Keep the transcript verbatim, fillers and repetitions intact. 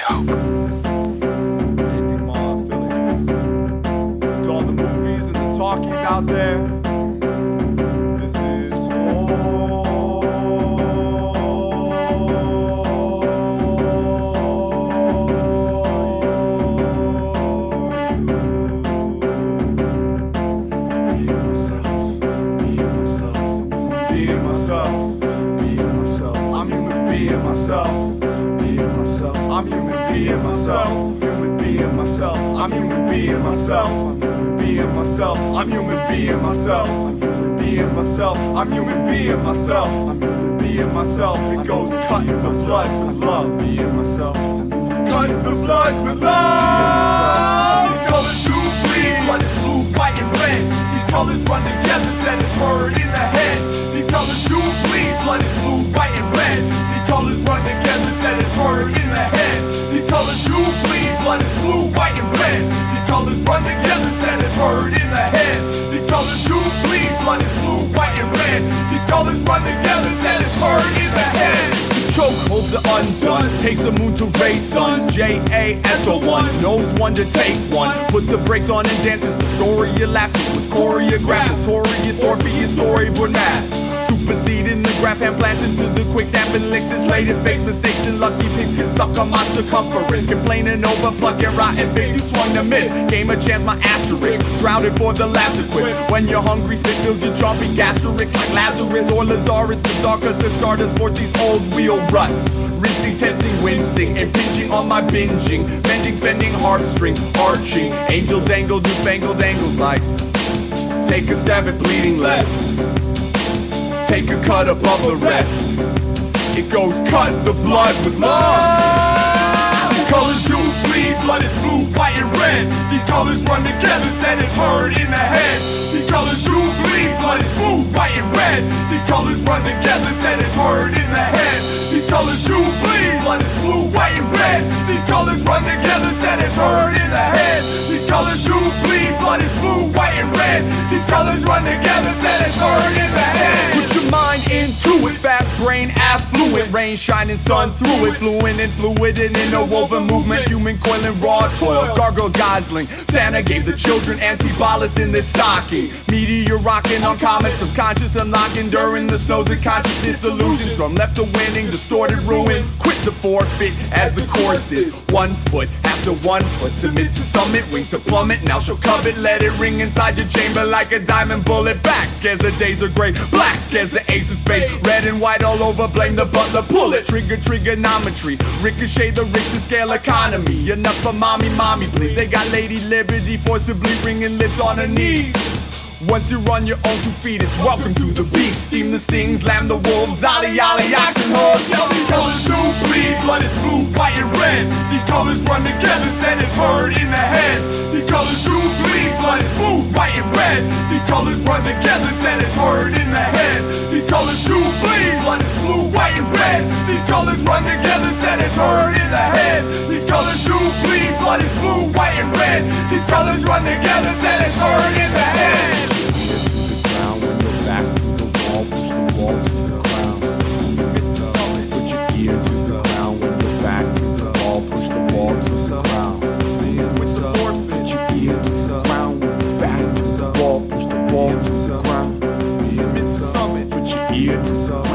out. Gaming Mall affiliates. To all the movies and the talkies out there, this is for being myself, being myself. I'm human being myself, being myself. I'm human being myself, human being myself. I'm human being myself, I'm human being myself. I'm human being myself, I'm human being myself. I'm human being myself, I'm human being myself. It goes cutting the blood with love, being myself. Cutting the blood with love. These colors do bleed, blood is blue, white, and red. These colors run together, said it's word in the head. These colors do bleed, blood is blue, white, and red. These colors run together, said it's word in the head. These colors do bleed, blood is blue, white, and red. These colors run together, said it's word in the head. These colors do bleed, blood is blue, white, and red. These colors run together, said it's word in the head. Choke holds the undone, takes the moon to raise sun. J A S O one, knows one to take one. Put the brakes on and dances, the story elapses. Was choreographed, notorious Orpheus storyboard math. Superseding the graph and planted to the quick stamping licks. It's late and face mistakes and lucky pigs can suck on my circumference. Complaining over plucking rotten pigs, you swung the miss. Game a chance, my asterisk, shrouded for the laughter quit. When you're hungry, spit fills your chomping gastrics like Lazarus or Lazarus. Bizarre cause the starters for these old wheel ruts. Rinsing, tensing, wincing, impinging on my binging. Bending, bending, heartstring, arching. Angel dangle, newfangled angles like take a stab at bleeding left. Take a cut above the rest. It goes cut the blood with love. These colors do bleed, blood is blue, white, and red. These colors run together, said it's heard in the head. These colors do bleed, blood is blue, white, and red. These colors run together, said it's heard in the head. These colors do bleed, blood is blue, white, and red. These colors run together, said it's heard in the head. These colors do bleed, blood is blue, white, and red. These colors run together, said it's heard in the head. Put your mind into it, fat brain affluent, rain shining sun through it, fluent and fluid and interwoven movement, human coiling raw toil, gargle gosling. Santa gave the children anti-bolus in their stocking. Meteor rocking on comets, subconscious unlocking during the snows of consciousness illusions. From left to winning, distorted ruin. Quit the forfeit as the course is. One foot after one foot, submit to summit, wings to plummet. Now she'll covet, let it ring inside your chamber like a diamond bullet. Back as the days are gray, black as the ace of spades. Red and white all over, blame the butler, pull it. Trigger trigonometry, ricochet the Richter scale economy. Enough for mommy, mommy please. They got Lady Liberty forcibly ringing lips on her knees. Once you're on your own two feet, it's welcome to the beast. Steam the stings, lamb the wolves, ollie ollie, oxen horse. These colors do bleed, blood is blue, white, and red. These colors run together, said it's heard in the head. These colors do bleed, blood is blue, white, and red. These colors run together, said it's heard in the head. These colors do bleed, blood is blue, white, and red. These colors run together, said it's heard in the head. These colors do bleed, blood is blue, white, and red. These colors run together, said it's heard in the head. Back to the wall, push the wall to the ground. Submit to summit, put your ear to the ground. When you're back to the wall, push the wall to the ground. With the forfeit, put your ear to the ground. When you're back to the wall, push the wall to the ground. Submit to summit, put your ear to the ground.